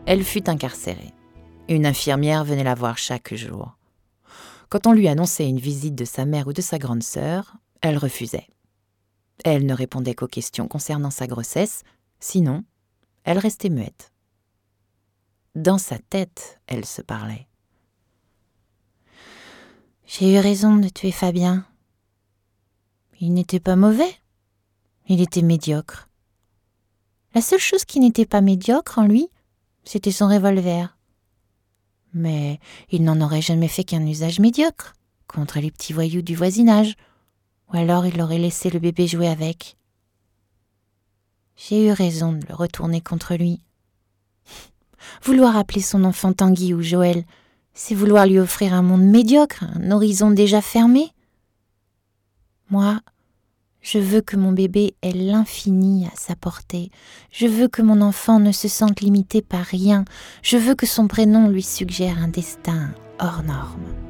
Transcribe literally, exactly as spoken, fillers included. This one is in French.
Elle fut incarcérée. Une infirmière venait la voir chaque jour. Quand on lui annonçait une visite de sa mère ou de sa grande sœur, elle refusait. Elle ne répondait qu'aux questions concernant sa grossesse, sinon, elle restait muette. Dans sa tête, elle se parlait. « J'ai eu raison de tuer Fabien. Il n'était pas mauvais, il était médiocre. La seule chose qui n'était pas médiocre en lui, c'était son revolver. Mais il n'en aurait jamais fait qu'un usage médiocre contre les petits voyous du voisinage, ou alors il aurait laissé le bébé jouer avec. J'ai eu raison de le retourner contre lui. Vouloir appeler son enfant Tanguy ou Joël, c'est vouloir lui offrir un monde médiocre, un horizon déjà fermé. Moi, je veux que mon bébé ait l'infini à sa portée. Je veux que mon enfant ne se sente limité par rien. Je veux que son prénom lui suggère un destin hors norme.